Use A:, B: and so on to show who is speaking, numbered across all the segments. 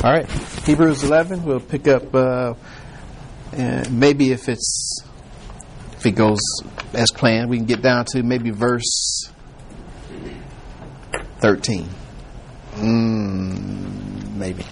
A: All right, Hebrews 11. We'll pick up. Maybe if it goes as planned, we can get down to maybe verse 13. Maybe.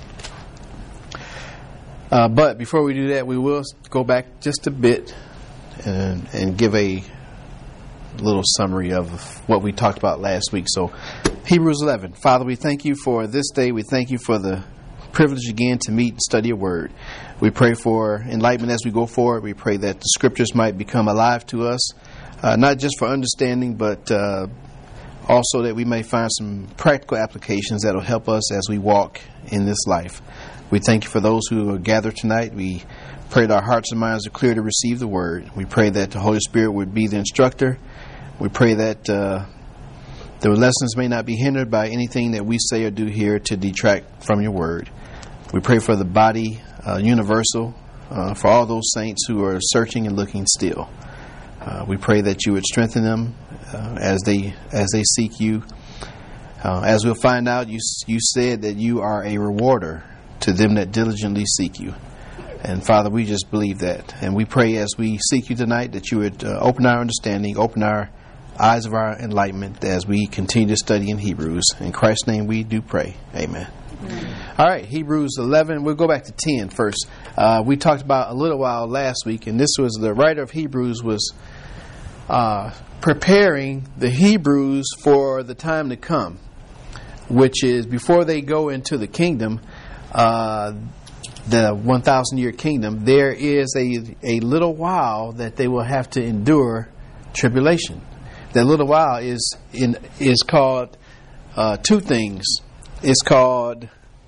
A: But before we do that, we will go back just a bit and give a little summary of what we talked about last week. So, Hebrews 11. Father, we thank you for this day. We thank you for the privilege again to meet and study your word. We pray for enlightenment as we go forward. We pray that the scriptures might become alive to us, not just for understanding, but also that we may find some practical applications that will help us as we walk in this life. We thank you for those who are gathered tonight. We pray that our hearts and minds are clear to receive the word. We pray that the Holy Spirit would be the instructor. We pray that the lessons may not be hindered by anything that we say or do here to detract from your word. We pray for the body universal, for all those saints who are searching and looking still. We pray that you would strengthen them as they seek you. As we'll find out, you said that you are a rewarder to them that diligently seek you. And Father, we just believe that. And we pray as we seek you tonight that you would open our understanding, open our eyes of our enlightenment as we continue to study in Hebrews. In Christ's name we do pray. Amen. All right, Hebrews 11. We'll go back to 10 first. We talked about a little while last week, and this was the writer of Hebrews was preparing the Hebrews for the time to come, which is before they go into the kingdom, the 1,000-year kingdom. There is a little while that they will have to endure tribulation. That little while is called two things. It's called,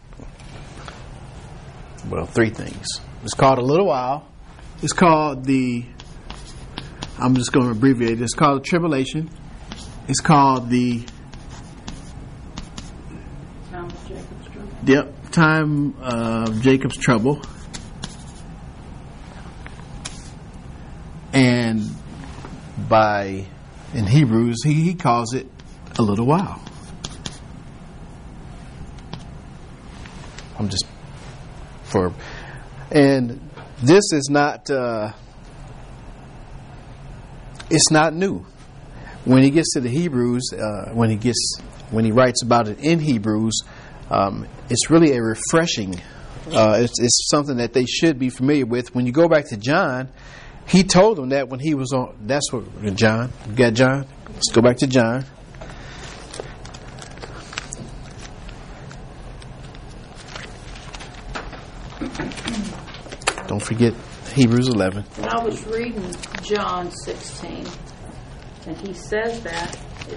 A: three things. It's called a little while. It's called I'm just going to abbreviate it. It's called tribulation. It's called the time of Jacob's trouble. Yep, time of Jacob's trouble. And in Hebrews, he calls it a little while. And this is not, it's not new. When he gets to the Hebrews, when he writes about it in Hebrews, it's really a refreshing, it's something that they should be familiar with. When you go back to John, he told them that when he was on, that's what, John, you got John? Let's go back to John. Don't forget Hebrews 11.
B: And I was reading John 16, and he says that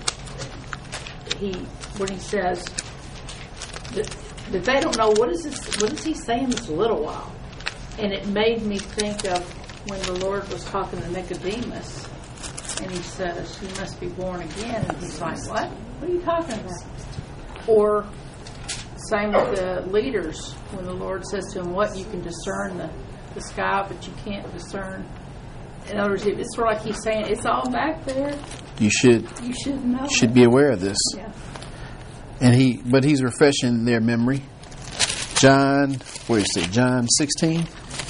B: when he says that they don't know what is he saying this little while, and it made me think of when the Lord was talking to Nicodemus, and he says, "You must be born again," and he's like, "What? What are you talking about?" Or same with the leaders when the Lord says to them, "What you can discern the sky, but you can't discern." In other words, it's sort of like he's saying, it's all back there.
A: You should
B: know.
A: Should be aware of this.
B: Yeah.
A: And he's refreshing their memory. John, where is it? John 16.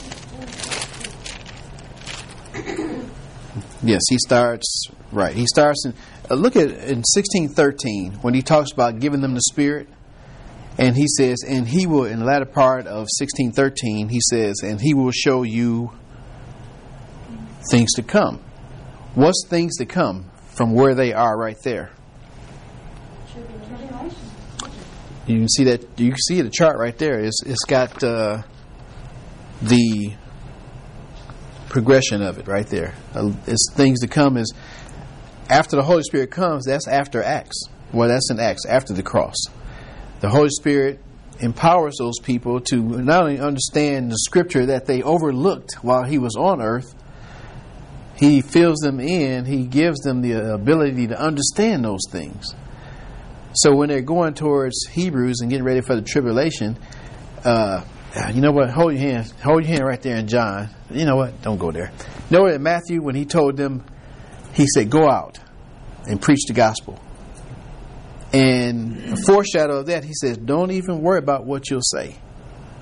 A: Yes, he starts right. He starts in look at in 16:13 when he talks about giving them the Spirit. And he says, and he will, in the latter part of 16:13, he says, and he will show you things to come. What's things to come from where they are right there? You can see that. You can see the chart right there. It's got the progression of it right there. It's things to come is after the Holy Spirit comes. That's after Acts. Well, that's in Acts after the cross. The Holy Spirit empowers those people to not only understand the scripture that they overlooked while he was on earth, he fills them in, he gives them the ability to understand those things. So when they're going towards Hebrews and getting ready for the tribulation, you know what? Hold your hand right there in John. You know what? Don't go there. You know what? In Matthew, when he told them, he said, "Go out and preach the gospel." And a foreshadow of that, he says, don't even worry about what you'll say.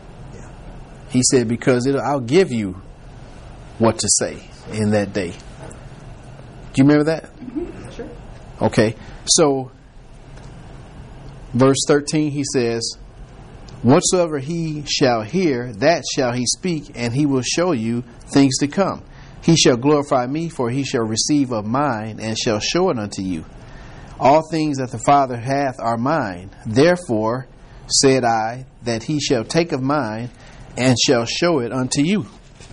A: He said, because I'll give you what to say in that day. Do you remember that?
B: Mm-hmm. Sure.
A: Okay. So, verse 13, he says, whatsoever he shall hear, that shall he speak, and he will show you things to come. He shall glorify me, for he shall receive of mine, and shall show it unto you. All things that the Father hath are mine. Therefore said I, that he shall take of mine, and shall show it unto you.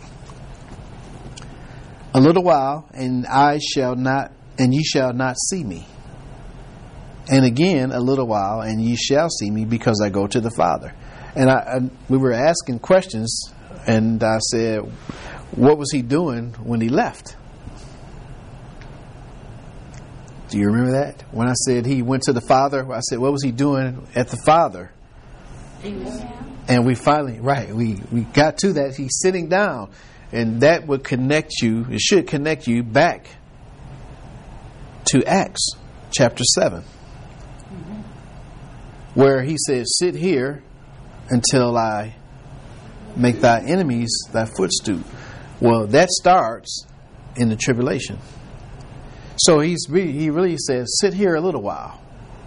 A: A little while, and ye shall not see me. And again, a little while, and ye shall see me, because I go to the Father. And we were asking questions, and I said, what was he doing when he left? Do you remember that? When I said he went to the Father, I said, what was he doing at the Father? And we finally, we got to that. He's sitting down. And that would connect you, it should connect you back to Acts chapter 7. Mm-hmm. Where he says, sit here until I make thy enemies thy footstool. Well, that starts in the tribulation. So he really says, sit here a little while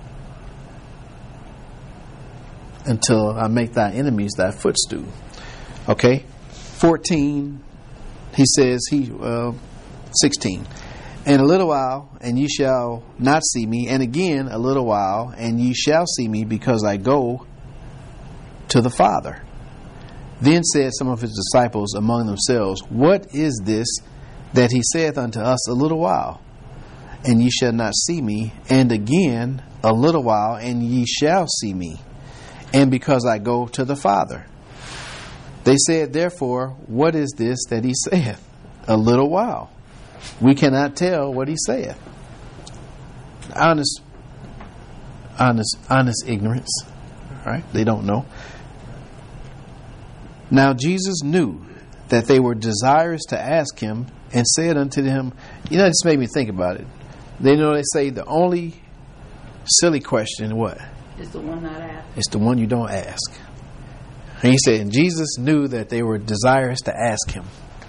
A: until I make thy enemies thy footstool. Okay? 14, he says, 16. And a little while, and ye shall not see me. And again, a little while, and ye shall see me, because I go to the Father. Then said some of his disciples among themselves, what is this that he saith unto us, a little while, and ye shall not see me? And again, a little while, and ye shall see me. And because I go to the Father. They said, therefore, what is this that he saith? A little while. We cannot tell what he saith. Honest ignorance. All right? They don't know. Now Jesus knew that they were desirous to ask him, and said unto them, this made me think about it. They say the only silly question, what?
B: Is the one not asked.
A: It's the one you don't ask. And he said, and Jesus knew that they were desirous to ask him.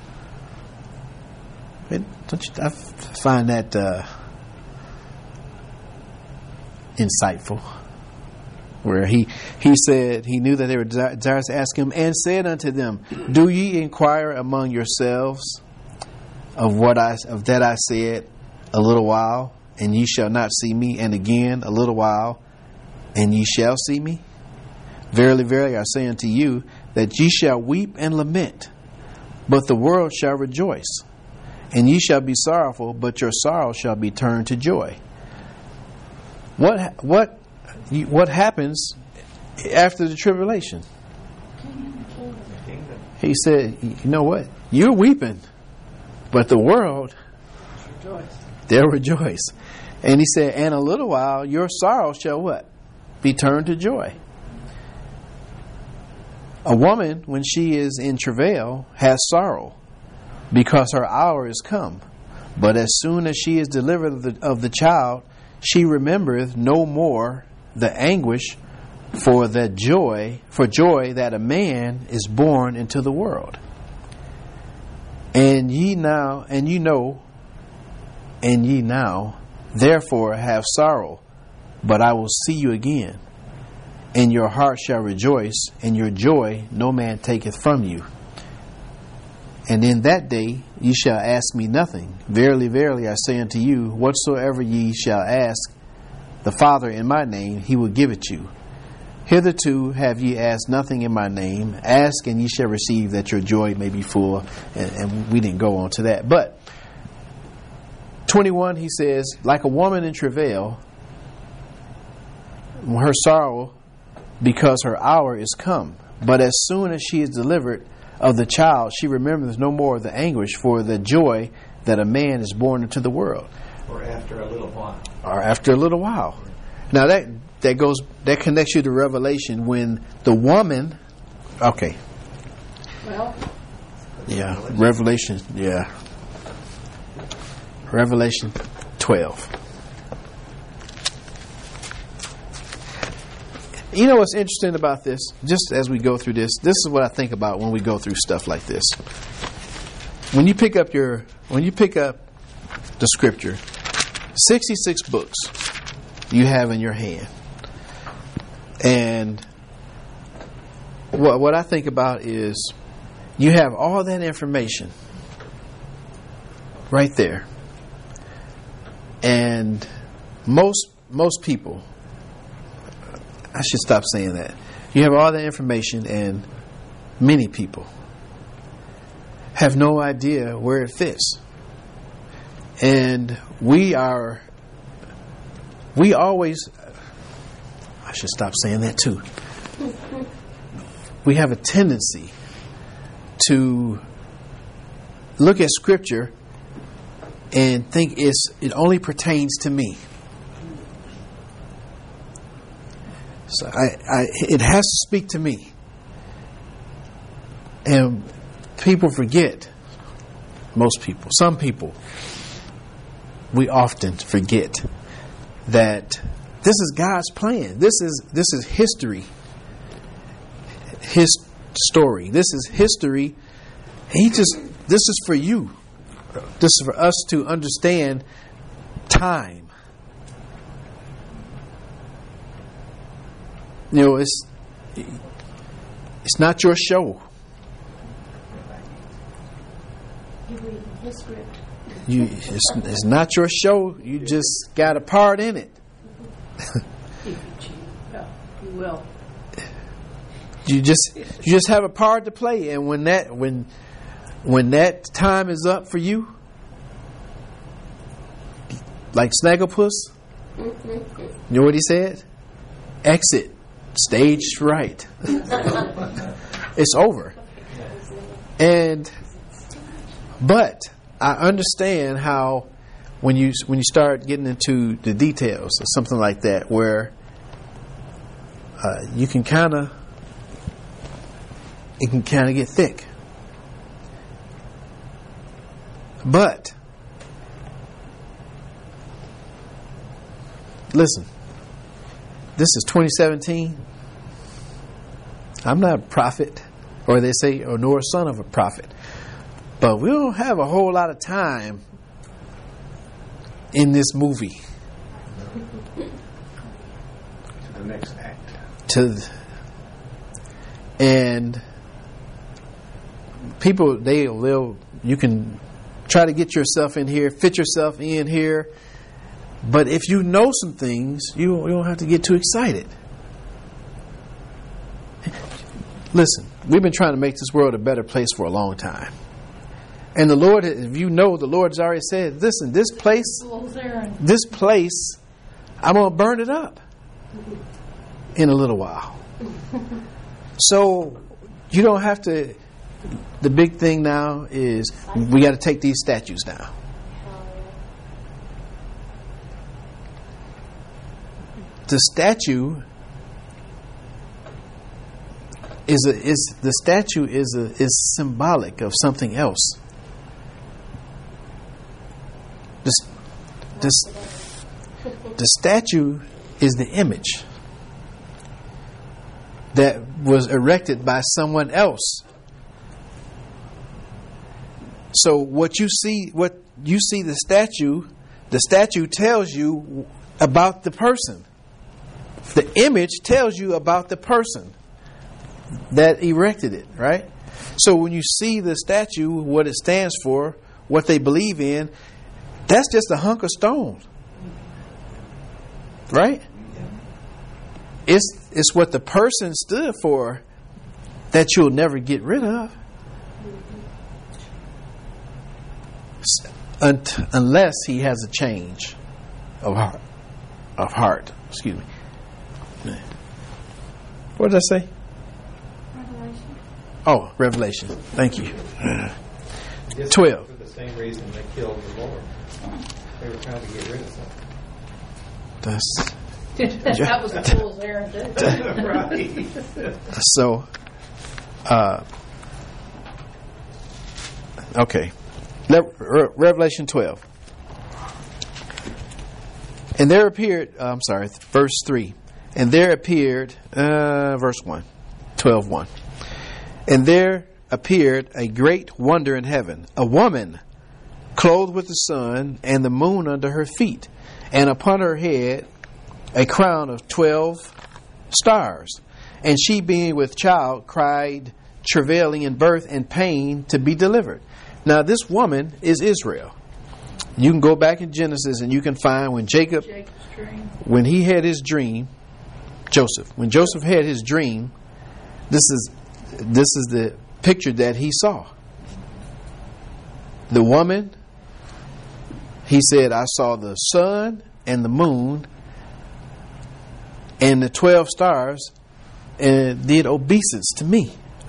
A: I find that insightful. Where he said he knew that they were desirous to ask him, and said unto them, do ye inquire among yourselves of that I said, a little while, and ye shall not see me, and again a little while, and ye shall see me? Verily, verily, I say unto you, that ye shall weep and lament, but the world shall rejoice. And ye shall be sorrowful, but your sorrow shall be turned to joy. What happens after the tribulation? He said, you know what? You're weeping, but the world, they'll rejoice. And he said, and a little while, your sorrow shall what? Be turned to joy. A woman, when she is in travail, has sorrow, because her hour is come. But as soon as she is delivered of the child, she remembereth no more the anguish for joy that a man is born into the world. And ye now, therefore have sorrow, but I will see you again, and your heart shall rejoice, and your joy no man taketh from you. And in that day ye shall ask me nothing. Verily, verily, I say unto you, whatsoever ye shall ask the Father in my name, he will give it you. Hitherto have ye asked nothing in my name. Ask, and ye shall receive, that your joy may be full. And we didn't go on to that. But 21, he says, like a woman in travail, her sorrow, because her hour is come. But as soon as she is delivered of the child, she remembers no more the anguish for the joy that a man is born into the world.
C: Or after a little while.
A: Now that connects you to Revelation, when the woman, okay.
B: Well.
A: Yeah, Revelation 12. You know what's interesting about this? Just as we go through this is what I think about when we go through stuff like this. When you pick up the scripture, 66 books you have in your hand. And what I think about is you have all that information right there. And most people, I should stop saying that. You have all that information, and many people have no idea where it fits. And we always, I should stop saying that too. We have a tendency to look at Scripture and think it only pertains to me. So it has to speak to me. And people forget, most people, some people, we often forget that this is God's plan. This is history. His story. This is history. This is for you. This is for us to understand time. You know, it's not your show. It's not your show. You just got a part in it.
B: You will.
A: You just have a part to play, and when that time is up for you, like Snagglepuss, you know what he said? Exit stage right. It's over. But I understand how when you start getting into the details or something like that, where it can kind of get thick. But listen, this is 2017. I'm not a prophet, or they say, or nor a son of a prophet. But we don't have a whole lot of time in this movie.
C: To the next act.
A: And people, you can try to get yourself in here, fit yourself in here. But if you know some things, you don't have to get too excited. Listen, we've been trying to make this world a better place for a long time. And the Lord, if you know, the Lord has already said, listen, this place, I'm going to burn it up in a little while. So you don't have to, the big thing now is we got to take these statues down. The statue is symbolic of something else. The statue is the image that was erected by someone else. So what you see the statue tells you about the person. The image tells you about the person that erected it, right? So when you see the statue, what it stands for, what they believe in, that's just a hunk of stone, right? It's what the person stood for that you'll never get rid of, unless he has a change of heart. Excuse me. What did I say?
D: Revelation.
A: Oh, Revelation. Thank you. 12.
C: For the same reason they killed the Lord. They were trying to get rid of something.
B: That was a fool's errand.
C: Right.
A: So, okay. Revelation 12. And there appeared, verse 3. And there appeared, verse 1, 12:1. And there appeared a great wonder in heaven, a woman clothed with the sun and the moon under her feet, and upon her head a crown of 12 stars. And she, being with child, cried, travailing in birth and pain to be delivered. Now this woman is Israel. You can go back in Genesis and you can find when
B: Jacob's dream.
A: when he had his dream, when Joseph had his dream, this is the picture that he saw. The woman, he said, I saw the sun and the moon and the 12 stars, and it did obeisance to me.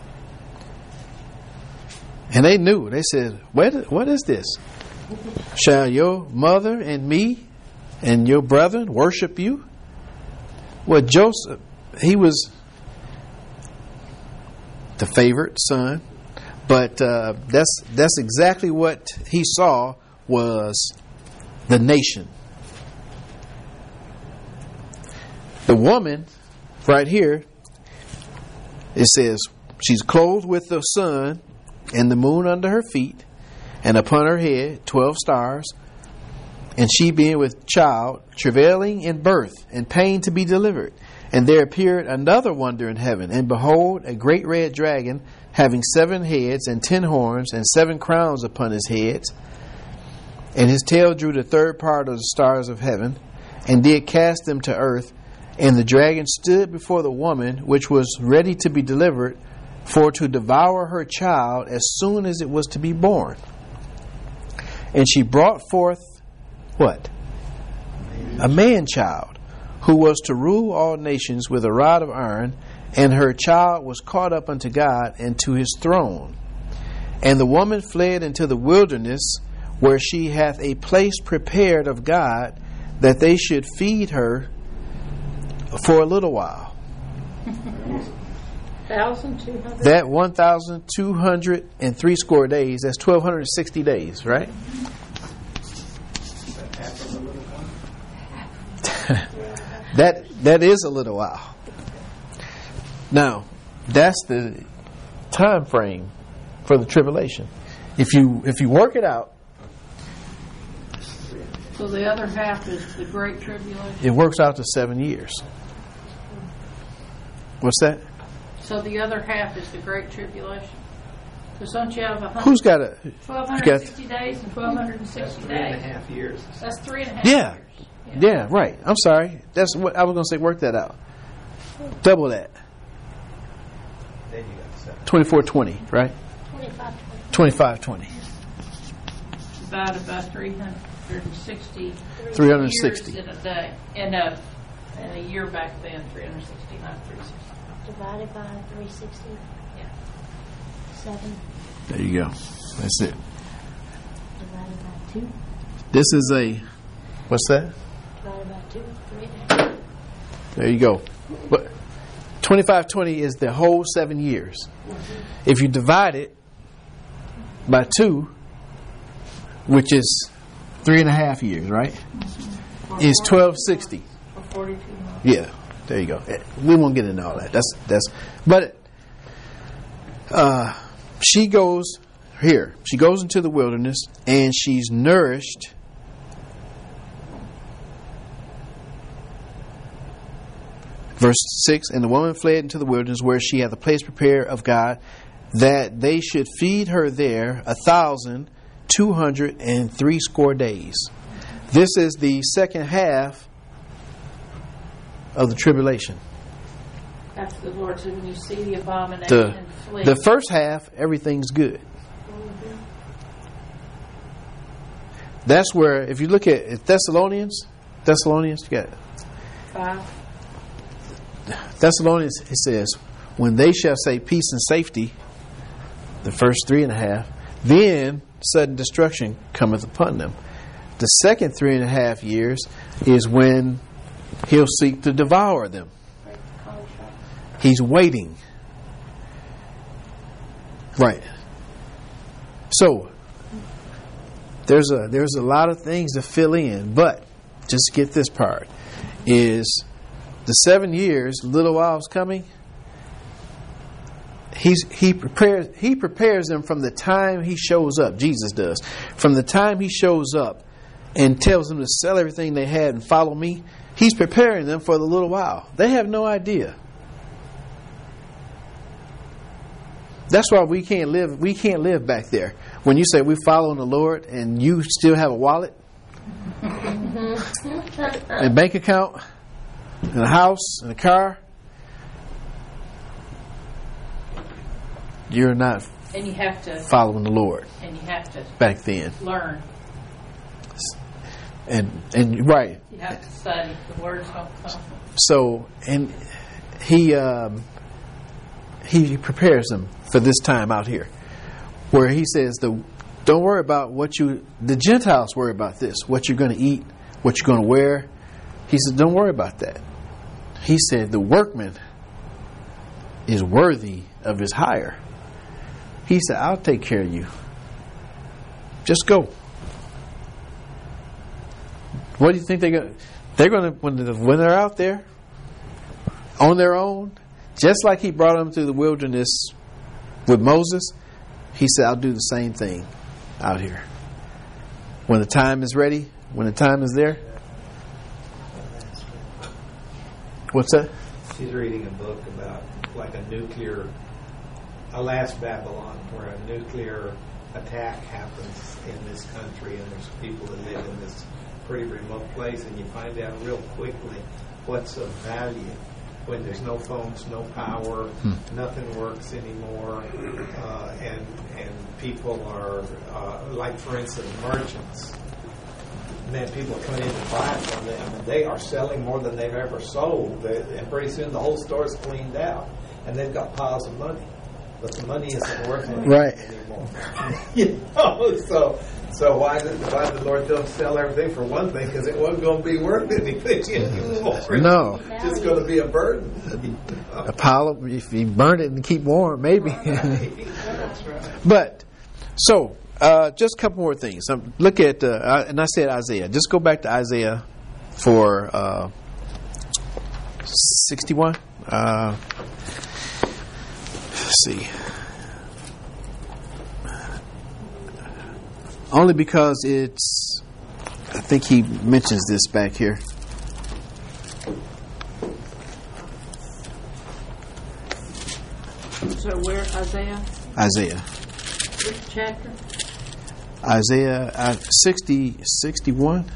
A: And they knew. They said, what is this? Shall your mother and me and your brethren worship you? Well, Joseph, he was the favorite son, but that's exactly what he saw was the nation. The woman, right here, it says she's clothed with the sun and the moon under her feet, and upon her head 12 stars, and she being with child, travailing in birth, and pain to be delivered. And there appeared another wonder in heaven, and behold, a great red dragon, having 7 heads and 10 horns, and 7 crowns upon his heads. And his tail drew the third part of the stars of heaven, and did cast them to earth. And the dragon stood before the woman, which was ready to be delivered, for to devour her child as soon as it was to be born. And she brought forth what? A man-child, who was to rule all nations with a rod of iron, and her child was caught up unto God and to his throne. And the woman fled into the wilderness, where she hath a place prepared of God, that they should feed her for a little while.
B: 1,200.
A: That 1,203 score days, that's 1,260 days, right? That is a little while. Now, that's the time frame for the tribulation. If you work it out,
B: So the other half is the Great Tribulation.
A: it works out to 7 years. What's that?
B: So the other half is the Great Tribulation. Because don't you have
A: Who's got a?
B: 1,260 days and 1,260 days?
C: 3.5 years.
B: That's 3.5
A: Yeah.
B: years.
A: Yeah, right. I'm sorry. That's what I was going to say. Work that out. Double that.
C: Then you got 7.
A: 24/20, right? 25/20.
B: Divided by 360.
A: 360.
B: Years in a day. In a year back then, 360, not 360.
D: Divided by 360.
B: Yeah.
D: 7
A: There you go. That's it.
D: divided by 2.
A: This is a. What's that?
D: Divided by 2. 3.5.
A: There you go. But 25/20 is the whole 7 years. If you divide it by 2, which is 3.5 years, right? Is 1260.
B: Or 42 months.
A: Yeah, there you go. We won't get into all that. But she goes here. She goes into the wilderness and she's nourished. Verse 6, and the woman fled into the wilderness, where she had the place prepared of God, that they should feed her there 1,203 score days. This is the second half of the tribulation.
B: That's the Lord said, when you see the abomination and flee.
A: The first half, everything's good. That's where, if you look at Thessalonians, you got
B: 5.
A: Thessalonians, it says, when they shall say peace and safety, the first 3.5, then sudden destruction cometh upon them. The second 3.5 years is when he'll seek to devour them. He's waiting. Right. So there's a lot of things to fill in, but just get this part is the 7 years, a little while is coming. He prepares them from the time he shows up. Jesus does. From the time he shows up and tells them to sell everything they had and follow me, he's preparing them for the little while. They have no idea. That's why we can't live back there. When you say we're following the Lord and you still have a wallet, a bank account, and a house, and a car, you're not
B: And you have to
A: following the Lord back then.
B: learn.
A: And right.
B: You have to study. The words don't come.
A: So, and he prepares them for this time out here, where he says, don't worry about the Gentiles worry about this, what you're going to eat, what you're going to wear. He said, don't worry about that. He said, the workman is worthy of his hire. He said, I'll take care of you. Just go. What do you think they're going to, when they're out there on their own, just like he brought them through the wilderness with Moses, he said, I'll do the same thing out here. When the time is ready, when the time is there. What's that?
C: She's reading a book about like a last Babylon, where a nuclear attack happens in this country, and there's people that live in this pretty remote place, and you find out real quickly what's of value when there's no phones, no power, nothing works anymore, and people are like, for instance, merchants. Man, people are coming in to buy from them, and they are selling more than they've ever sold. And pretty soon the whole store's cleaned out, and they've got piles of money, but the money isn't worth anything anymore. You know, so why did the Lord tell them to sell everything? For one thing, because it wasn't going to be worth anything anymore.
A: No,
C: it's just going to be a burden.
A: A pile of, if you burn it and keep warm, maybe.
C: Right. That's right.
A: But so. Just a couple more things. Look at, and I said Isaiah. Just go back to Isaiah for 61. Let's see. Only because I think he mentions this back here.
B: So where, Isaiah?
A: Isaiah.
B: Which chapter?
A: Isaiah 61.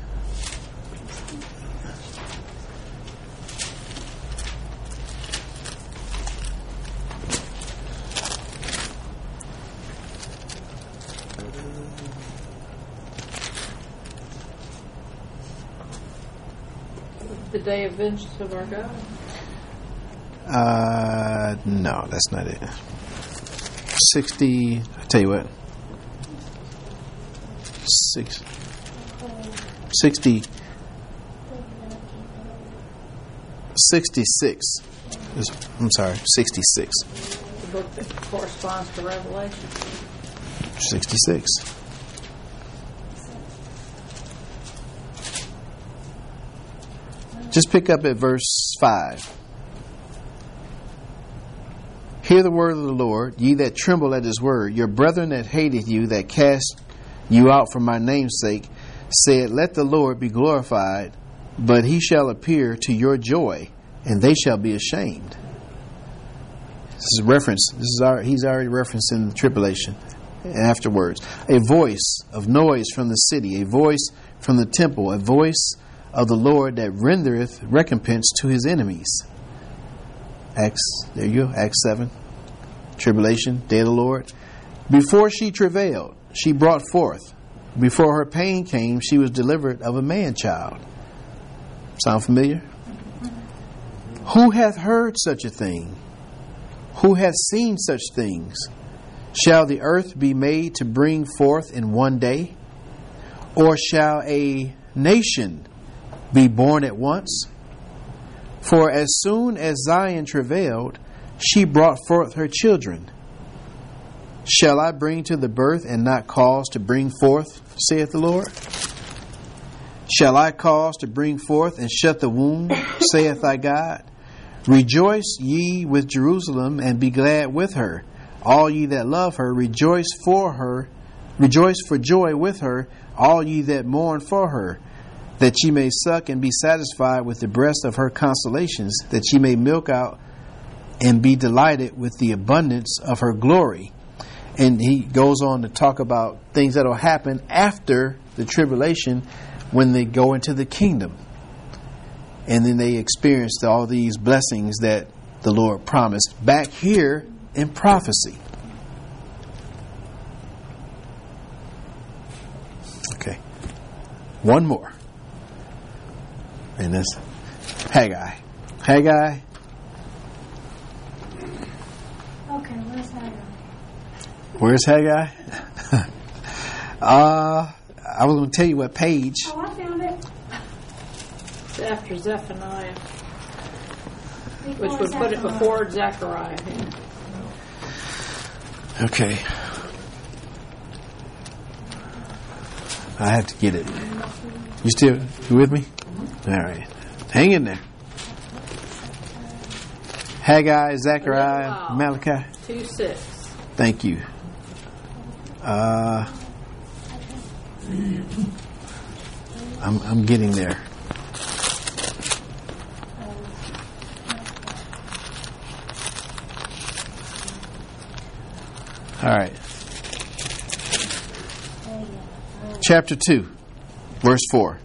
B: The day of vengeance of our God.
A: No, that's not it. 60. I tell you what. 66. I'm sorry, 66.
B: The book that corresponds to Revelation.
A: 66. Just pick up at verse 5. Hear the word of the Lord, ye that tremble at his word. Your brethren that hated you, that cast you out for my name's sake, said, let the Lord be glorified, but he shall appear to your joy, and they shall be ashamed. This is a reference. He's already referencing the tribulation. And afterwards, a voice of noise from the city, a voice from the temple, a voice of the Lord that rendereth recompense to his enemies. There you go, Acts 7. Tribulation, day of the Lord. Before she travailed, she brought forth. Before her pain came, she was delivered of a man-child. Sound familiar? Who hath heard such a thing? Who hath seen such things? Shall the earth be made to bring forth in one day? Or shall a nation be born at once? For as soon as Zion travailed, she brought forth her children. Shall I bring to the birth and not cause to bring forth, saith the Lord? Shall I cause to bring forth and shut the womb, saith thy God? Rejoice ye with Jerusalem, and be glad with her. All ye that love her, rejoice for joy with her, all ye that mourn for her, that ye may suck and be satisfied with the breast of her consolations, that ye may milk out and be delighted with the abundance of her glory. And he goes on to talk about things that will happen after the tribulation when they go into the kingdom. And then they experience all these blessings that the Lord promised back here in prophecy. Okay. One more. And that's Haggai. Haggai.
D: Okay, where's Haggai?
A: Where's Haggai? I was going to tell you what page.
D: Oh, I found it.
B: It's after Zephaniah, which
D: Before
B: would put it
D: Zephaniah.
B: before Zechariah.
A: Okay. I have to get it. You with me? All right. Hang in there. Haggai, Zechariah,
B: Wow.
A: Malachi.
B: 2:6.
A: Thank you. I'm getting there. All right. Chapter 2, verse 4.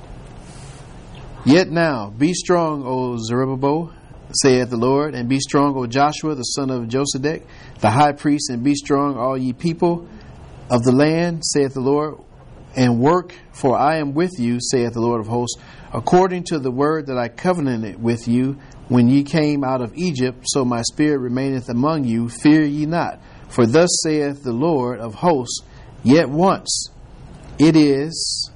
A: Yet now, be strong, O Zerubbabel, saith the Lord, and be strong, O Joshua, the son of Josedek, the high priest, and be strong, all ye people of the land, saith the Lord, and work, for I am with you, saith the Lord of hosts, according to the word that I covenanted with you when ye came out of Egypt, so my spirit remaineth among you, fear ye not. For thus saith the Lord of hosts, yet once it is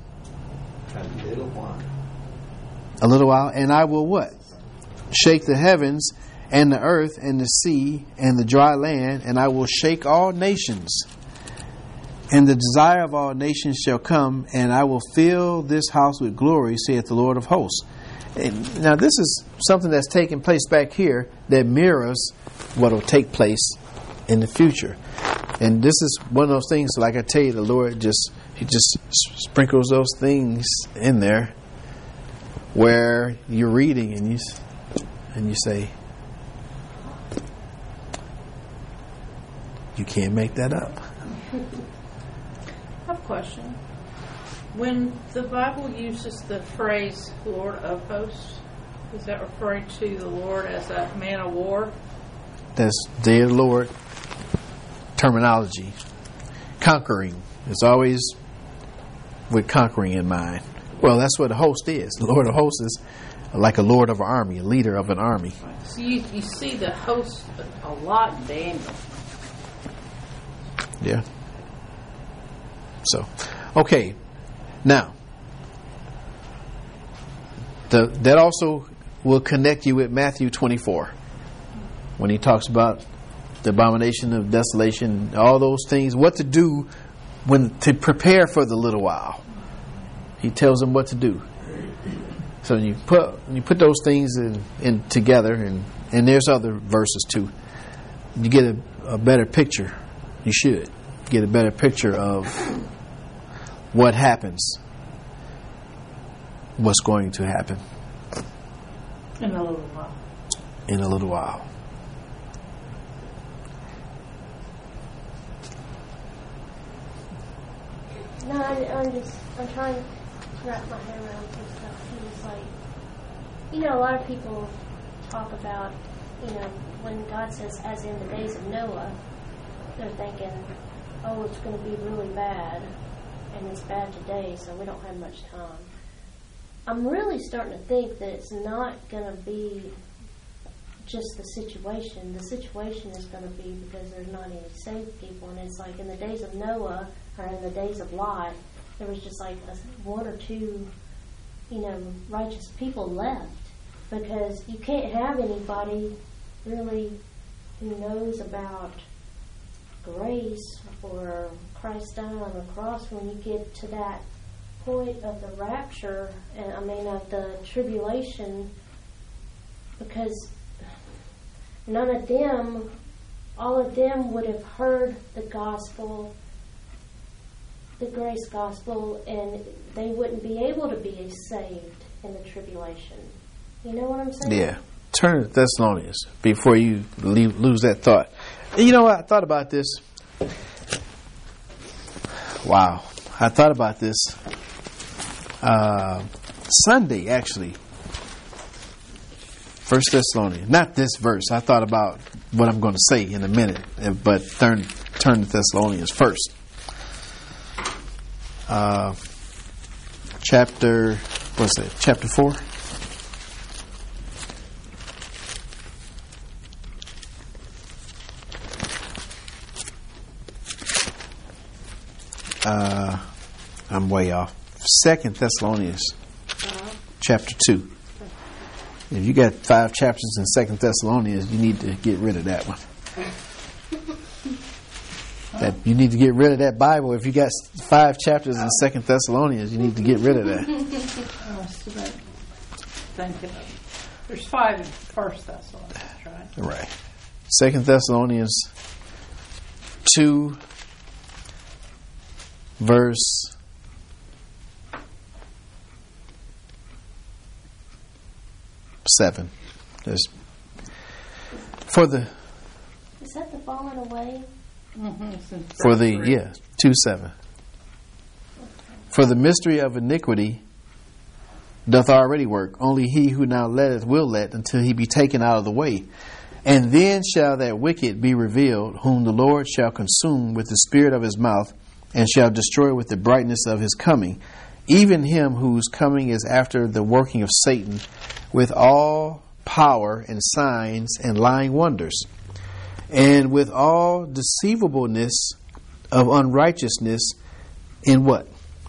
A: a little while, and I will what? Shake the heavens and the earth and the sea and the dry land, and I will shake all nations. And the desire of all nations shall come, and I will fill this house with glory, saith the Lord of hosts. And now this is something that's taking place back here that mirrors what will take place in the future. And this is one of those things, like I tell you, the Lord He just sprinkles those things in there where you're reading and you say, you can't make that up.
B: I have a question. When the Bible uses the phrase Lord of hosts, is that referring to the Lord as a man of war?
A: That's dear Lord terminology. Conquering. It's always with conquering in mind. Well, that's what a host is. The Lord of hosts is like a lord of an army, a leader of an army.
B: So you see the host a lot in Daniel.
A: Yeah. So, okay. Now, that also will connect you with Matthew 24 when he talks about the abomination of desolation, all those things, what to do to prepare for the little while. He tells them what to do. So when you put those things in together, and there's other verses too, you get a better picture. You should get a better picture of what happens, what's going to happen
B: In a little while.
A: in a little while.
D: No, I'm trying to wrap my head around some stuff. He was like, a lot of people talk about, when God says, as in the days of Noah, they're thinking, oh, it's going to be really bad, and it's bad today, so we don't have much time. I'm really starting to think that it's not going to be just the situation. The situation is going to be because there's not any saved people, and it's like in the days of Noah, or in the days of Lot, there was just like one or two, righteous people left, because you can't have anybody really who knows about grace or Christ dying on the cross when you get to that point of the rapture, and of the tribulation, because none of them, all of them would have heard the gospel, the grace gospel, and they wouldn't be able to be saved in the tribulation. You know what I'm saying?
A: Yeah. Turn to Thessalonians before you lose that thought. And you know what? I thought about this. Wow. I thought about this Sunday, actually. 1 Thessalonians. Not this verse. I thought about what I'm going to say in a minute. But turn to Thessalonians first. Chapter 4? I'm way off. 2 Thessalonians, chapter 2. If you got 5 chapters in 2 Thessalonians, you need to get rid of that one. You need to get rid of that Bible. If you got 5 chapters in 2 Thessalonians, you need to get rid of that.
B: There's 5 in 1 Thessalonians, right?
A: Right. 2 Thessalonians 2, verse 7. Is
D: that the falling away?
A: For the 2:7. For the mystery of iniquity doth already work. Only he who now letteth will let until he be taken out of the way. And then shall that wicked be revealed, whom the Lord shall consume with the spirit of his mouth, and shall destroy with the brightness of his coming, even him whose coming is after the working of Satan, with all power and signs and lying wonders, and with all deceivableness of unrighteousness in what?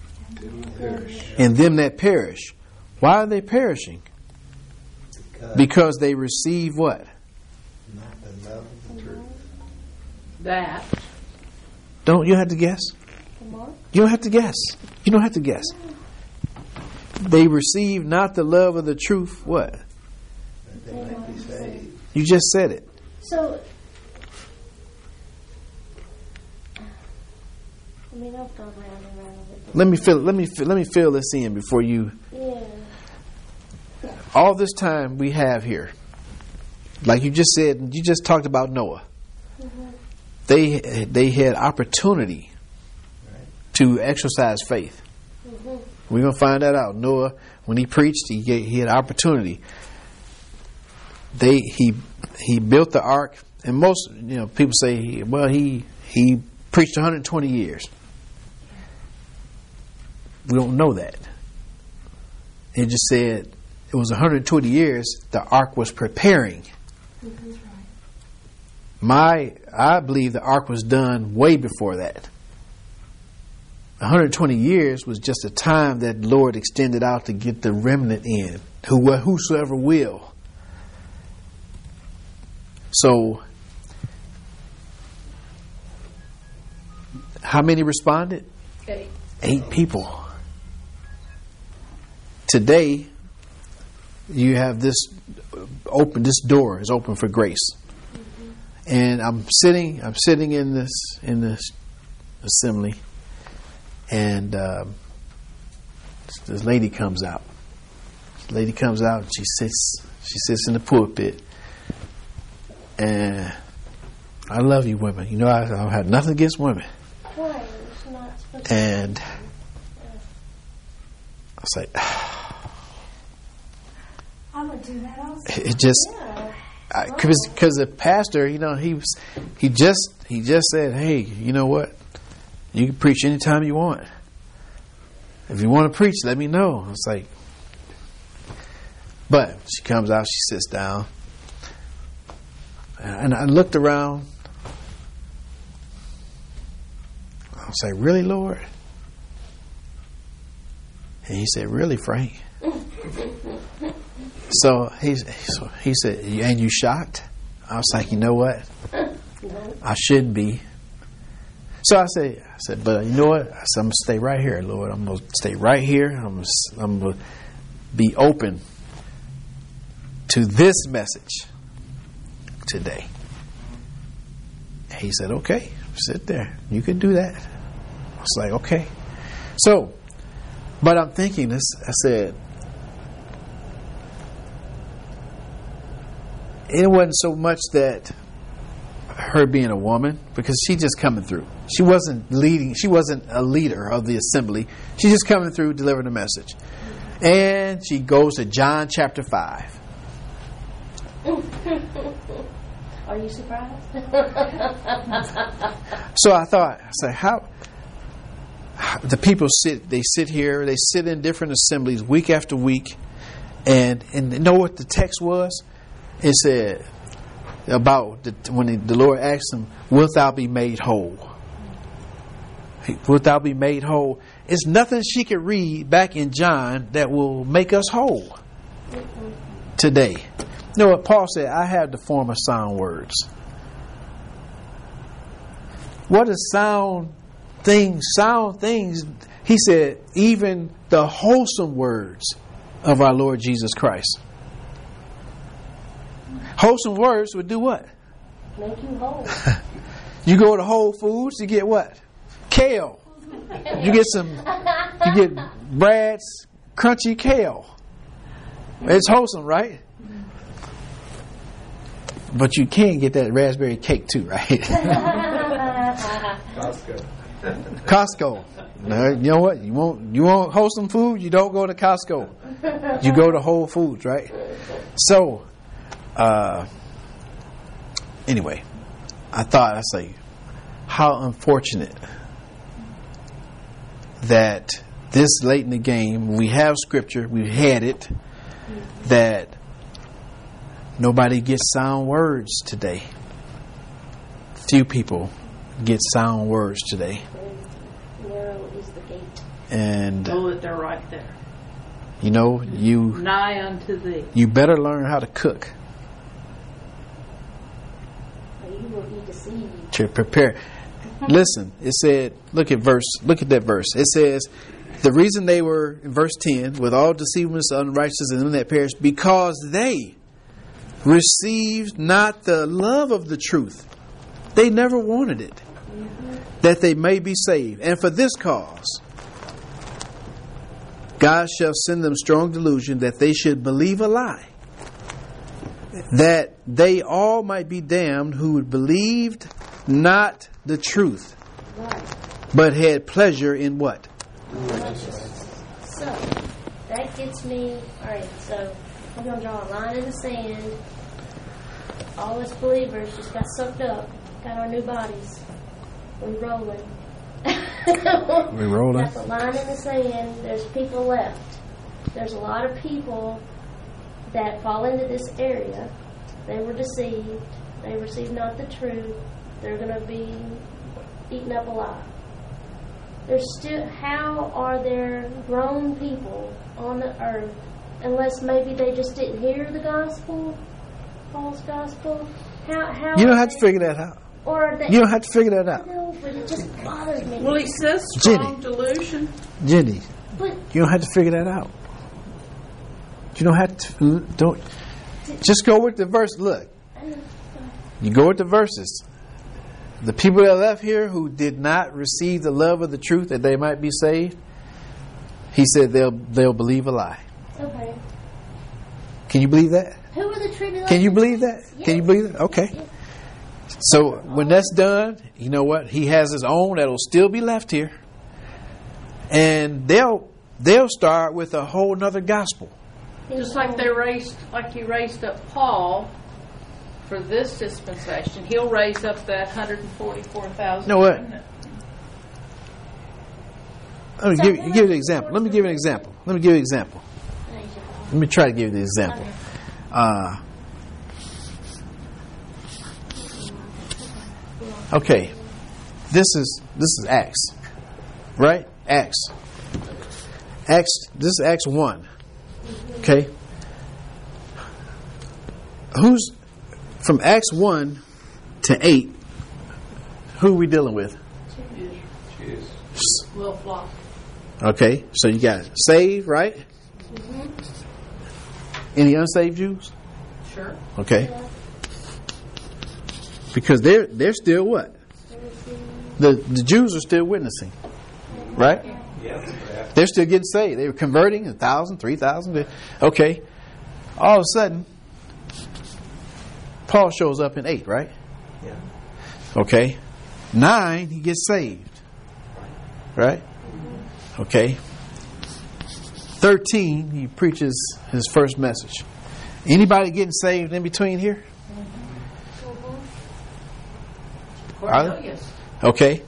A: In them that perish. Why are they perishing? Because they receive what?
C: Not the love of the truth.
B: That.
A: You have to guess? You don't have to guess. You don't have to guess. They receive not the love of the truth. What?
C: That they might be saved.
A: You just said it.
D: So, I've gone round and round with it.
A: Let me fill this in before you.
D: Yeah.
A: All this time we have here, like you just said, you just talked about Noah. They had opportunity to exercise faith. We're gonna find that out. Noah, when he preached, he had opportunity. He built the ark, and most people say, he preached 120 years. We don't know that. It just said it was 120 years the ark was preparing. I believe the ark was done way before that. 120 years was just a time that the Lord extended out to get the remnant in, whosoever will. So, how many responded? 8 people. Today, you have this door is open for grace. And I'm sitting in this assembly, and this lady comes out. And she sits in the pulpit, and I love you women. I have nothing against women.
D: Why? It's not supposed to.
A: And I was like,
D: I would do that also.
A: it just. Because the pastor, he just said, hey, you know what? You can preach anytime you want. If you want to preach, let me know. It's like, but she comes out, she sits down, and I looked around. I was like, really, Lord? And he said, really, Frank? So he said, and you shocked? I was like, you know what? I should be. So I said, but you know what? I said, I'm going to stay right here, Lord. I'm going to stay right here. I'm going to be open to this message today. He said, okay, sit there. You can do that. I was like, okay. So, but I'm thinking this, I said, it wasn't so much that her being a woman, because she just coming through. She wasn't leading. She wasn't a leader of the assembly. She's just coming through, delivering a message. And she goes to John chapter 5.
D: Are you surprised?
A: So I said, how the people sit? They sit here. They sit in different assemblies week after week, and you know what the text was? It said about when the Lord asked him, "Wilt thou be made whole?" Wilt thou be made whole? It's nothing she could read back in John that will make us whole today. You know what Paul said? I have the form of sound words. What is sound things? Sound things. He said, even the wholesome words of our Lord Jesus Christ. Wholesome words would do what?
D: Make you whole.
A: You go to Whole Foods, you get what? Kale. You get Brad's crunchy kale. It's wholesome, right? But you can get that raspberry cake too, right? Costco. Now, you know what? You want wholesome food? You don't go to Costco. You go to Whole Foods, right? So, anyway, I say, how unfortunate that this late in the game, we have scripture, we've had it, that nobody gets sound words today. Few people get sound words today.
D: Narrow is the gate.
A: And
B: know that they're right there.
A: you know,
B: Nigh unto thee.
A: you better learn how to cook
D: Or you will be deceived.
A: to prepare. Listen, it said, look at that verse. It says, the reason they were, in verse 10, with all deceivableness, unrighteousness, and them that perish, because they received not the love of the truth. They never wanted it, that they may be saved. And for this cause, God shall send them strong delusion, that they should believe a lie, that they all might be damned who believed not the truth, but had pleasure in what?
D: So, that gets me, alright, so we're going to draw a line in the sand. All us believers just got sucked up, got our new bodies. We're rolling.
A: We're rolling.
D: Got the line in the sand. There's people left. There's a lot of people that fall into this area. They were deceived. They received not the truth. They're going to be eaten up alive. There's still, how are there grown people on the earth, unless maybe they just didn't hear the gospel, Paul's gospel? How
A: You don't have to figure that out.
D: Or they,
A: You don't have to figure that out.
D: No, but it just bothers me.
B: Well, he says strong delusion.
A: Jenny,
D: But
A: you don't have to figure that out. You don't have to. Don't. Just go with the verse. Look, you go with the verses. The people that left here who did not receive the love of the truth that they might be saved, he said they'll believe a lie.
D: okay.
A: Can you believe that?
D: Who are the tribulations?
A: Can you believe that?
D: Yes.
A: Can you believe that? Okay.
D: Yes.
A: So when that's done, you know what? He has his own that'll still be left here, and they'll start with a whole nother gospel.
B: Just like he raised up Paul for this dispensation, he'll raise up that 144,000.
A: You know what? Let me give you an example. Let me give you an example. Let me try to give you the example. Okay, this is Acts, right? Acts. This is Acts 1. Okay, who's from Acts 1 to 8? Who are we dealing with?
B: Little flock.
A: Okay, so you got saved, right? Any unsaved Jews?
B: Sure.
A: Okay. Because they're still what? The Jews are still witnessing, right?
C: Yes.
A: They're still getting saved. They were converting 1,000, 3,000. Okay. All of a sudden, Paul shows up in 8, right?
C: Yeah.
A: Okay. 9, he gets saved. Right? Okay. 13, he preaches his first message. Anybody getting saved in between here?
B: Cornelius.
A: Okay.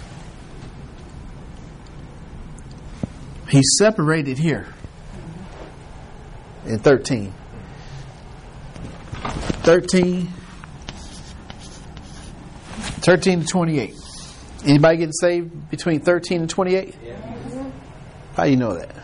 A: He's separated here in 13. 13 to 28. Anybody getting saved between 13 and 28?
C: Yeah.
A: How do you know that?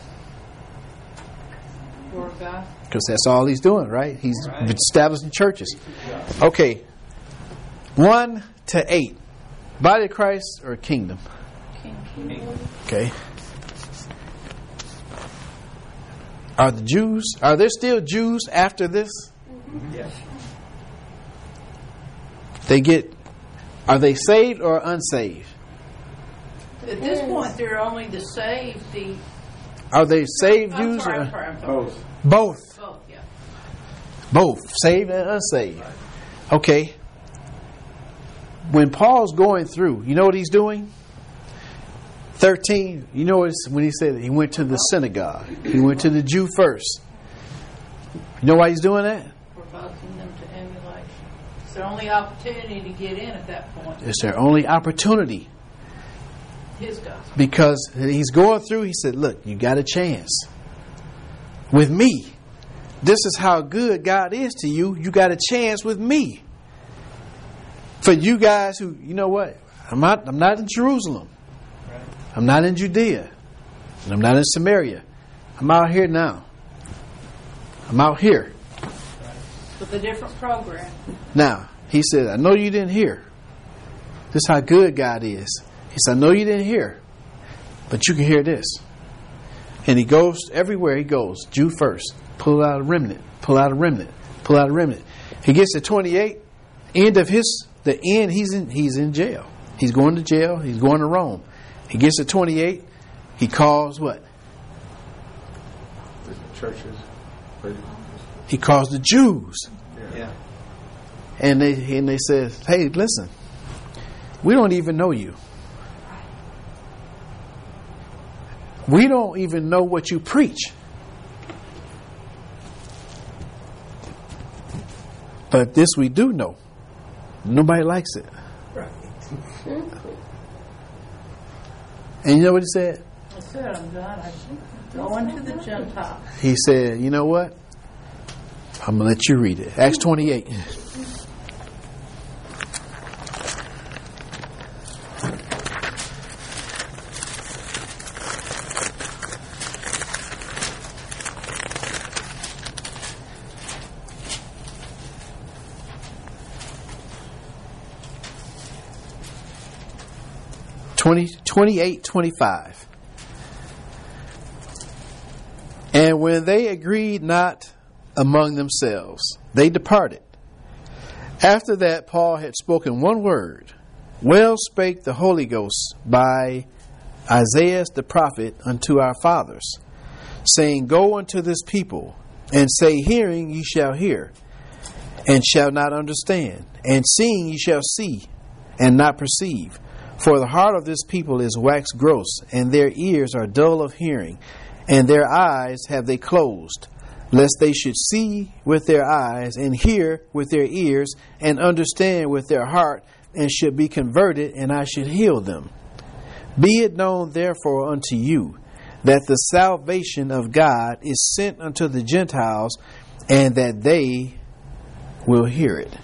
B: Word of God.
A: Because that's all he's doing, right? He's
C: Right.
A: establishing churches. Okay. 1 to 8. Body of Christ or kingdom?
B: King.
A: Okay. Are there still Jews after this?
C: Yes.
A: Are they saved or unsaved?
B: At this point, they're only the saved.
A: Are they saved
B: I'm
A: Jews?
B: sorry,
A: Or
B: I'm sorry.
C: Both.
A: both?
B: Both, yeah.
A: Both. Saved and unsaved. Okay. When Paul's going through, you know what he's doing? 13, you know when he said he went to the synagogue. He went to the Jew first. You know why he's doing that?
B: Provoking them to emulation. It's their only opportunity to get in at that point.
A: It's their only opportunity.
B: His gospel.
A: Because he's going through, he said, look, you got a chance. With me. This is how good God is to you. You got a chance with me. For you guys who, you know what? I'm not in Jerusalem. I'm not in Judea. And I'm not in Samaria. I'm out here now. I'm out here.
B: With a different program.
A: Now, he said, I know you didn't hear. This is how good God is. He said, I know you didn't hear, but you can hear this. And he goes everywhere he goes. Jew first. Pull out a remnant. Pull out a remnant. Pull out a remnant. He gets to 28. End of the end, he's in jail. He's going to jail. He's going to Rome. He gets to 28. He calls what?
E: The churches.
A: He calls the Jews.
C: Yeah.
A: And they said, hey, listen, we don't even know you. We don't even know what you preach. But this we do know. Nobody likes it. And you know what he said?
B: I said, I'm done. I go into the Gentiles.
A: He said, you know what? I'm going to let you read it. Acts 28. (28:25). And when they agreed not among themselves, they departed. After that, Paul had spoken one word. Well spake the Holy Ghost by Isaiah the prophet unto our fathers, saying, Go unto this people, and say, Hearing ye shall hear, and shall not understand, and seeing ye shall see, and not perceive. For the heart of this people is waxed gross, and their ears are dull of hearing, and their eyes have they closed, lest they should see with their eyes, and hear with their ears, and understand with their heart, and should be converted, and I should heal them. Be it known therefore unto you, that the salvation of God is sent unto the Gentiles, and that they will hear it.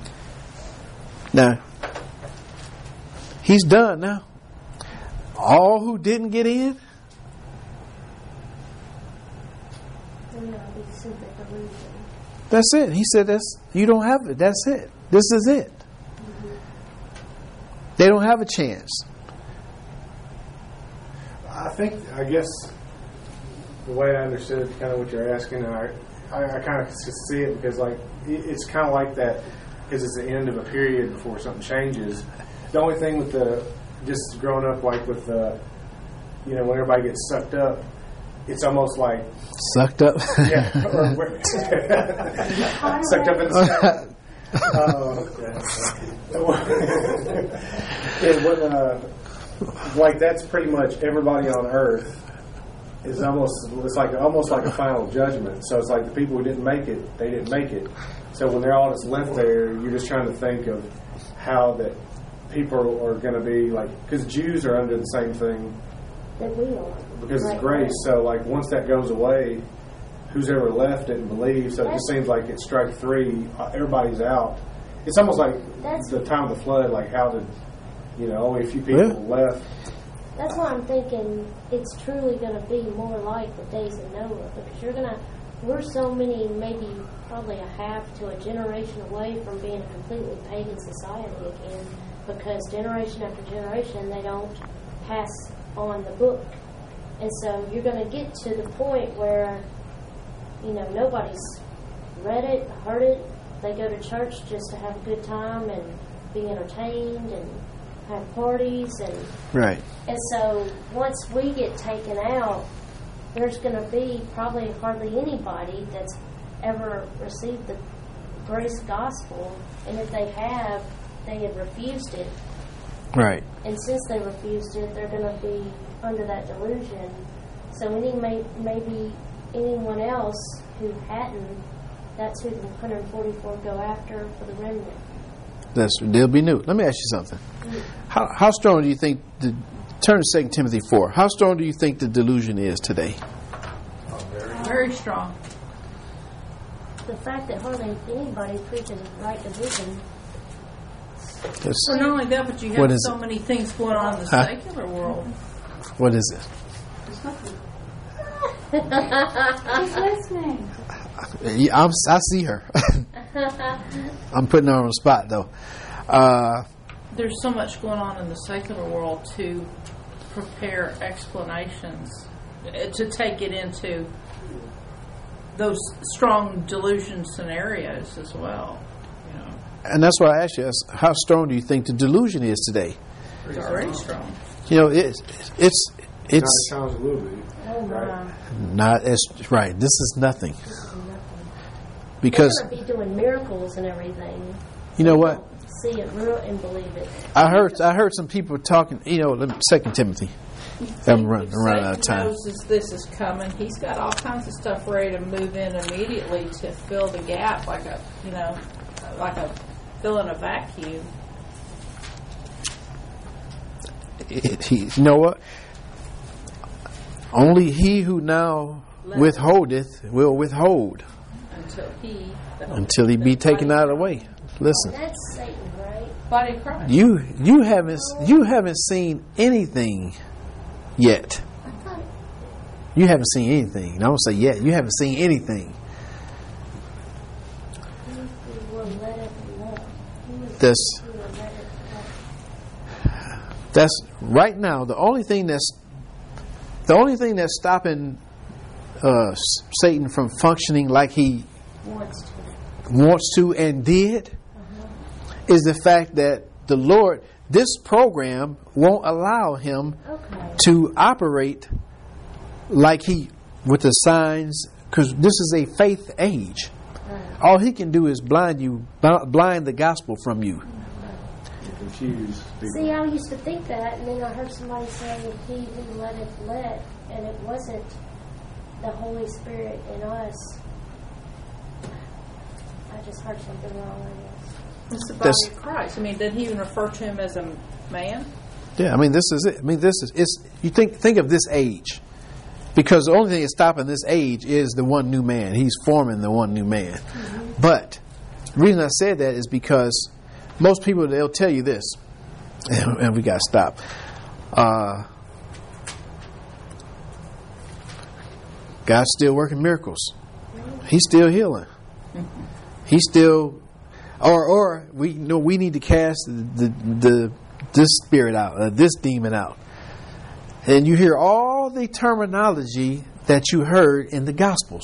A: Now, he's done now. All who didn't get in, that's it. He said, you don't have it. That's it. This is it. They don't have a chance.
E: I guess the way I understood kind of what you're asking, and I kind of see it because like it's kind of like that because it's the end of a period before something changes. The only thing with just growing up like with when everybody gets sucked up, it's almost like
A: Sucked up?
E: yeah, sucked up in the sky. Like that's pretty much everybody on Earth is almost like a final judgment. So it's like the people who didn't make it, they didn't make it. So when they're all just left there, you're just trying to think of how that people are going to be like, because Jews are under the same thing
D: That we are.
E: because
D: Right.
E: it's grace. So like once that goes away, who's ever left didn't believe. So it just seems like it's strike three. Everybody's out. It's almost like the time of the flood. Like how did only a few people left.
D: That's why I'm thinking it's truly going to be more like the days of Noah, because we're so many, maybe probably a half to a generation away from being a completely pagan society again, because generation after generation they don't pass on the book. And so you're going to get to the point where nobody's read it, heard it. They go to church just to have a good time and be entertained and have parties
A: Right.
D: and so once we get taken out, there's going to be probably hardly anybody that's ever received the grace gospel, and if they have, they have refused it.
A: Right.
D: And since they refused it, they're going to be under that delusion. So maybe anyone else who hadn't, that's who the 144 go after for the remnant.
A: They'll be new. Let me ask you something. How strong do you think turn to 2 Timothy 4? How strong do you think the delusion is today?
B: Very strong.
D: The fact that hardly anybody preaches right division.
B: Well, not only that, but you have so many things going on in the secular world.
A: What is it?
B: She's listening.
A: I see her. I'm putting her on the spot, though.
B: There's so much going on in the secular world to prepare explanations, to take it into those strong delusion scenarios as well.
A: And that's why I asked you, how strong do you think the delusion is today?
B: It's very strong.
A: It's
E: Not as strong as it will be.
D: Oh my.
E: Right.
A: not as right. This is nothing. Because
D: They're going to be doing miracles and everything.
A: you know what?
D: See it real and believe it.
A: I heard some people talking. 2 Timothy. I'm running out of time.
B: Knows this is coming. He's got all kinds of stuff ready to move in immediately to fill the gap, like filling a vacuum.
A: You know what? Only he who now withholdeth will withhold until he be taken out of the way. Listen,
D: That's Satan, right?
B: Body of Christ.
A: you haven't seen anything yet. You haven't seen anything. And I don't say yet. You haven't seen anything. That's right now the only thing that's stopping Satan from functioning like he wants to and did is the fact that the Lord, this program won't allow him to operate like with the signs, because this is a faith age. All he can do is blind the gospel from you.
E: Confused people.
D: See, I used to think that, and then I heard somebody say, he who letteth let, and it wasn't the Holy Spirit in us. I just heard something wrong, I guess.
B: It's the body of Christ. I mean, did he even refer to him as a man?
A: Yeah, I mean, this is it. I mean, you think of this age. Because the only thing that's stopping this age is the one new man. He's forming the one new man. Mm-hmm. But the reason I said that is because most people, they'll tell you this. And we got to stop. God's still working miracles. He's still healing. He's still... Or we need to cast this spirit out, this demon out. And you hear all all the terminology that you heard in the Gospels.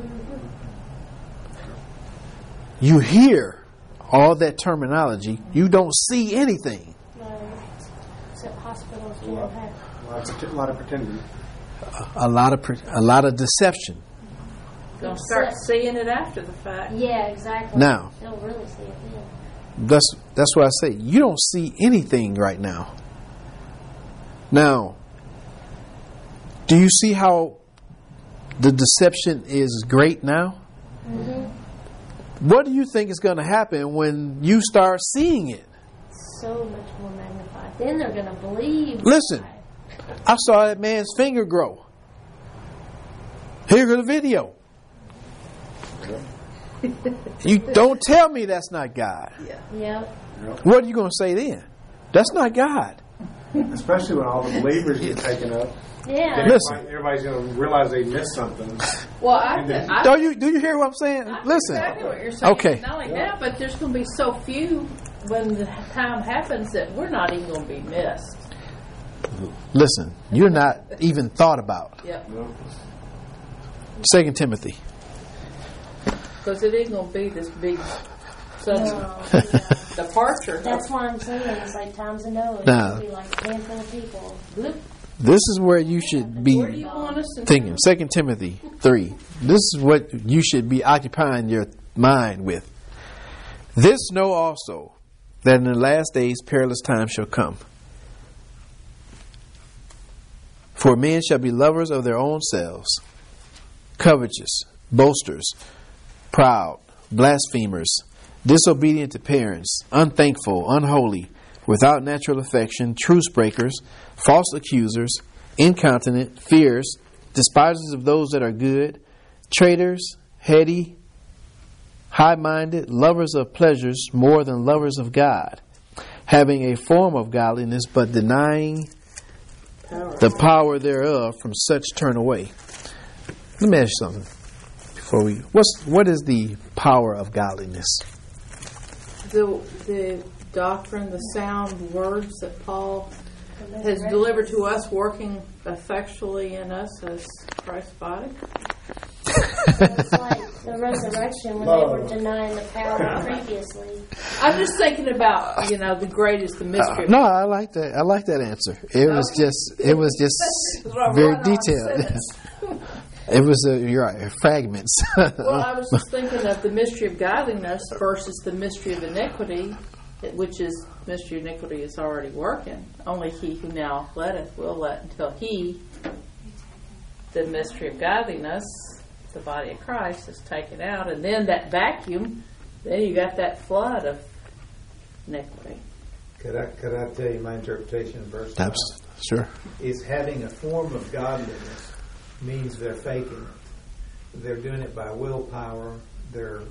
A: You hear all that terminology. You don't see anything.
D: Except hospitals
E: A
D: do
E: lot,
D: have.
E: a lot of pretending.
A: A lot of deception.
B: Don't start seeing it after the fact.
D: Yeah, exactly.
A: Now,
D: They'll really see it then.
A: that's why I say you don't see anything right now. Now, do you see how the deception is great now?
D: Mm-hmm.
A: What do you think is going to happen when you start seeing it?
D: So much more magnified. Then they're going to believe.
A: Listen, I saw that man's finger grow. Here's the video. You don't tell me that's not God.
D: Yep.
A: What are you going to say then? That's not God.
E: Especially when all the believers get taken up.
D: Yeah.
E: Then
A: Listen.
E: everybody's going to realize they missed something.
B: Well,
A: Do you hear what I'm saying?
B: I
A: Listen.
B: exactly what you're saying.
A: Okay.
B: Not only that, but there's going to be so few when the time happens that we're not even going to be missed.
A: Listen. You're not even thought about.
B: Yep.
A: 2 Timothy.
B: Because it ain't going to be this big sudden
D: No, yeah.
B: departure.
D: That's why I'm saying it's like times of Noah. It's
A: Nah.
D: going to be like a handful of people. Bloop.
A: This is where you should
B: Where do you
A: be
B: want us to
A: thinking. 2 Timothy 3. This is what you should be occupying your mind with. This know also, that in the last days perilous times shall come. For men shall be lovers of their own selves, covetous, boasters, proud, blasphemers, disobedient to parents, unthankful, unholy, without natural affection, truce breakers, false accusers, incontinent, fierce, despisers of those that are good, traitors, heady, high-minded, lovers of pleasures more than lovers of God, having a form of godliness, but denying the power thereof. From such turn away. Let me ask you something. Before what is the power of godliness?
B: the doctrine, the sound words that Paul has delivered to us, working effectually in us as Christ's body.
D: It's like the resurrection when they were denying the power previously.
B: I'm just thinking about, the greatest, the mystery.
A: No, I like that. I like that answer. It was just very detailed. It was you're right, fragments.
B: Well, I was just thinking of the mystery of godliness versus the mystery of iniquity, which is mystery of iniquity is already working. Only he who now letteth will let until he, the mystery of godliness, the body of Christ, is taken out, and then that vacuum, then you got that flood of iniquity.
C: Could I tell you my interpretation of verse 5?
A: Sure.
C: Is having a form of godliness means they're faking it. They're doing it by willpower. They're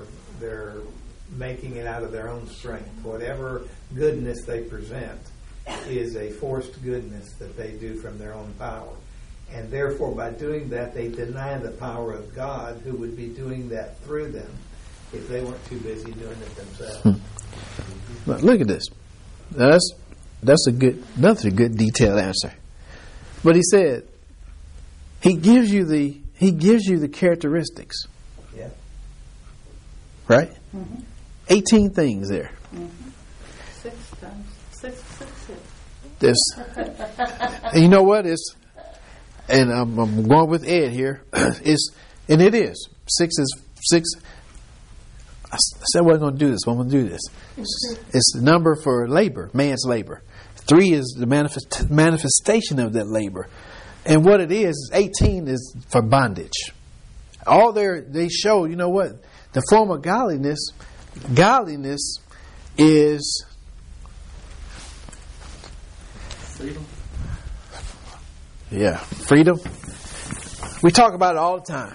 C: making it out of their own strength. Whatever goodness they present is a forced goodness that they do from their own power. And therefore, by doing that, they deny the power of God, who would be doing that through them if they weren't too busy doing it themselves.
A: Look at this. That's another good detailed answer. But he said he gives you the characteristics.
C: Yeah.
A: Right?
B: Mm-hmm.
A: 18 things there.
B: Mm-hmm. 6 times 6.
A: This, and you know what is, and I'm going with Ed here. It is 6 is 6. I said, "Well, I'm going to do this. Well, I'm going to do this." It's the number for labor, man's labor. 3 is the manifestation of that labor, and what it is 18 is for bondage. All they show, you know what, the form of godliness. Godliness is freedom. Yeah, freedom. We talk about it all the time.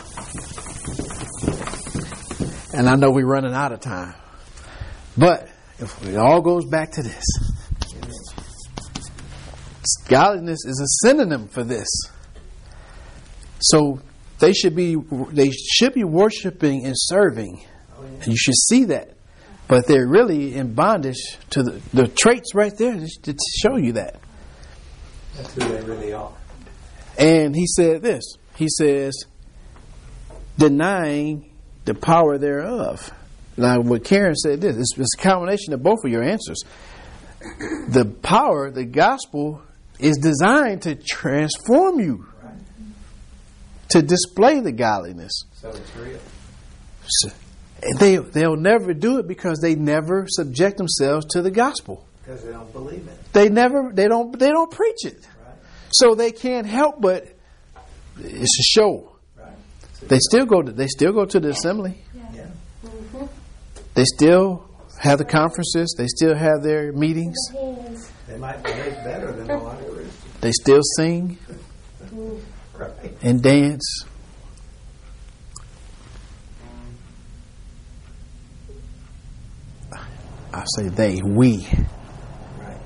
A: And I know we're running out of time. But if it all goes back to this. Godliness is a synonym for this. So they should be worshiping and serving. And you should see that. But they're really in bondage to the traits right there to show you that.
C: That's who they really are.
A: And he said this. He says, denying the power thereof. Now, what Karen said this, it's a combination of both of your answers. The power, the gospel, is designed to transform you, to display the godliness.
C: So it's real.
A: So, they'll never do it because they never subject themselves to the gospel.
C: Because they don't believe it.
A: They don't preach it.
C: Right.
A: So they can't help but it's a show.
C: Right.
A: They still go to the assembly.
C: Yeah.
A: They still have the conferences. They still have their meetings.
C: They might behave better than a lot of Christians.
A: They still sing
C: Right.
A: and dance. I say we
C: Right.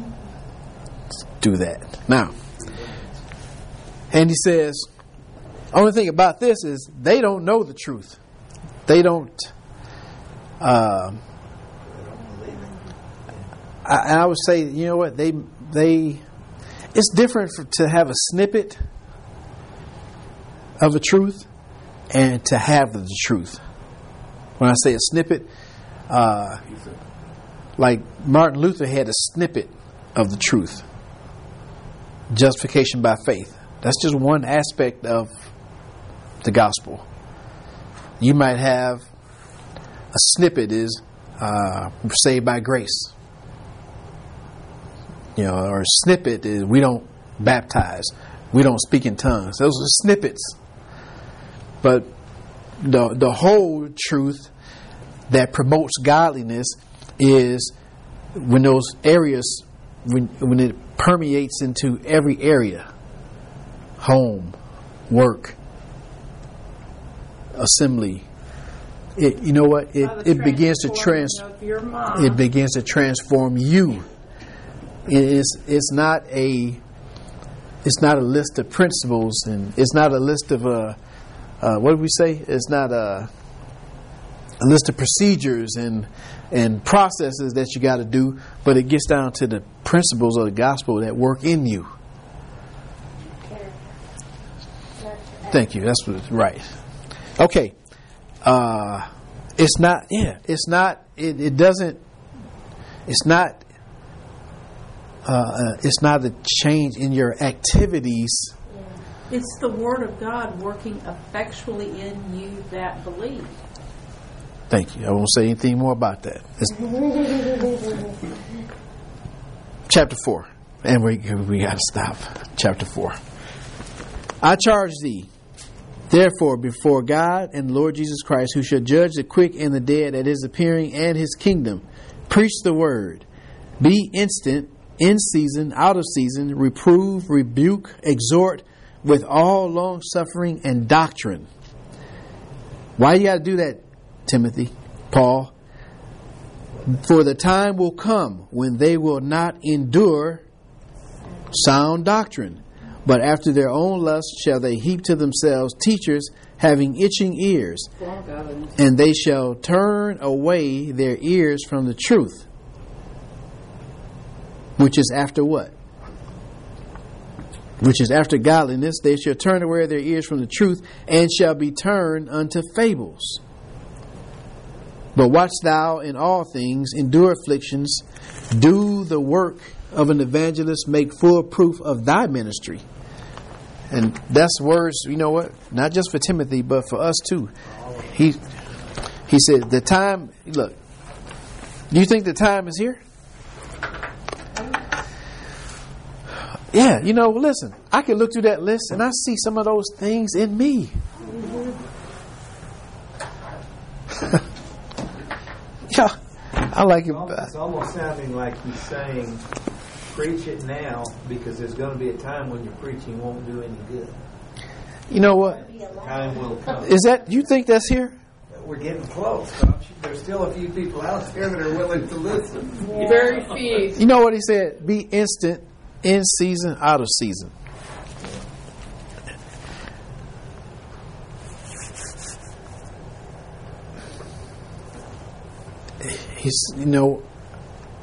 A: do that. Now, and he says, only thing about this is they don't know the truth. They don't.
C: They don't believe it.
A: I would say, you know what? It's different to have a snippet of a truth and to have the truth. When I say a snippet, like Martin Luther had a snippet of the truth. Justification by faith. That's just one aspect of the gospel. You might have a snippet is saved by grace. You know, or a snippet is we don't baptize, we don't speak in tongues. Those are snippets. But the whole truth that promotes godliness is when those areas, when it permeates into every area, home, work, assembly. You know what? It begins to it begins to transform you. It's not a list of principles, and it's not a list of what did we say? It's not a list of procedures and processes that you got to do, but it gets down to the principles of the gospel that work in you. Thank you. That's what, right. Okay. It's not. Yeah. It's not. It doesn't. It's not. It's not a change in your activities.
B: It's the Word of God working effectually in you that believe.
A: Thank you. I won't say anything more about that. Chapter 4. And we got to stop. Chapter 4. I charge thee, therefore, before God and the Lord Jesus Christ, who shall judge the quick and the dead at his appearing and his kingdom, preach the word. Be instant, in season, out of season, reprove, rebuke, exhort, with all long suffering and doctrine. Why you got to do that, Timothy, Paul? For the time will come when they will not endure sound doctrine, but after their own lust shall they heap to themselves teachers having itching ears, and they shall turn away their ears from the truth, which is after what? Which is after godliness. They shall turn away their ears from the truth, and shall be turned unto fables. But watch thou in all things, endure afflictions, do the work of an evangelist, make full proof of thy ministry. And that's words, you know what? Not just for Timothy, but for us too. He said, the time, look, do you think the time is here? Yeah, you know, listen, I can look through that list and I see some of those things in me. Yeah, I like it.
C: It's almost sounding like he's saying, preach it now, because there's going to be a time when your preaching won't do any good.
A: You know what?
C: Time will come.
A: Is that, you think that's here?
C: We're getting close. There's still a few people out there that are willing to listen.
B: Very few.
A: You know what he said? Be instant, in season, out of season. He's, you know,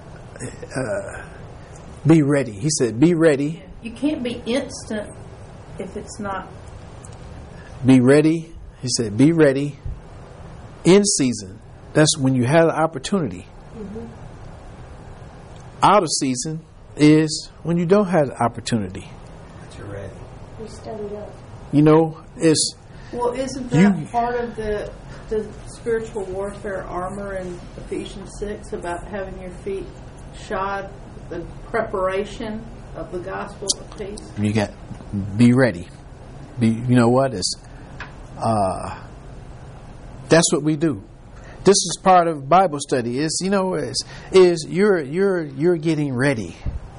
A: be ready. He said, be ready.
B: You can't be instant if it's not.
A: Be ready. He said, be ready in season. That's when you have the opportunity. Out of season is when you don't have the opportunity.
C: But you're ready.
D: We studied up.
A: You know, it's
B: Well, isn't that part of the spiritual warfare armor in Ephesians 6 about having your feet shod, the preparation of the gospel of peace?
A: you got be ready. You know what? It's that's what we do. This is part of Bible study. Is you're getting ready.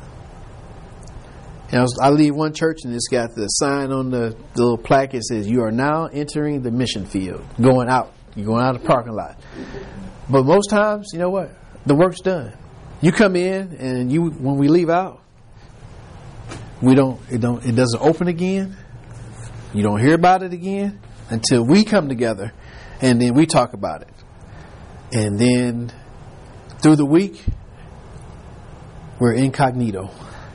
A: I leave one church and it's got the sign on the little plaque. It says, "You are now entering the mission field." Going out. You're going out of the parking lot. But most times, you know what? The work's done. You come in and when we leave out, it doesn't open again. You don't hear about it again until we come together and then we talk about it. And then through the week, we're incognito.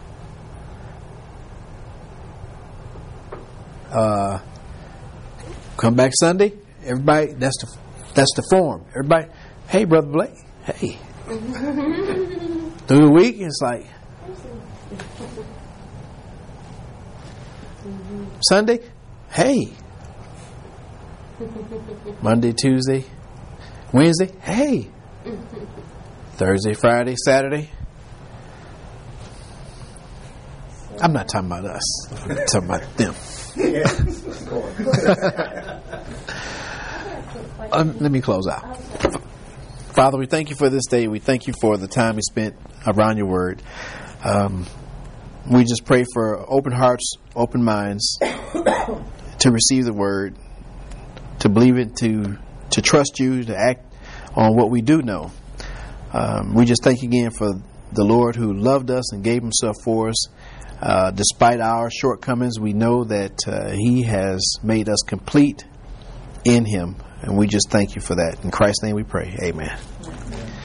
A: Come back Sunday, everybody. That's the form. Everybody, hey, Brother Blake, hey. Through the week, it's like Sunday, hey. Monday, Tuesday, Wednesday, hey. Thursday, Friday, Saturday. I'm not talking about us. I'm talking about them. Let me close out. Father, we thank you for this day. We thank you for the time we spent around your word. We just pray for open hearts, open minds to receive the word, to believe it, to trust you, to act on what we do know. We just thank you again for the Lord who loved us and gave himself for us. Despite our shortcomings, we know that he has made us complete in him. And we just thank you for that. In Christ's name we pray. Amen.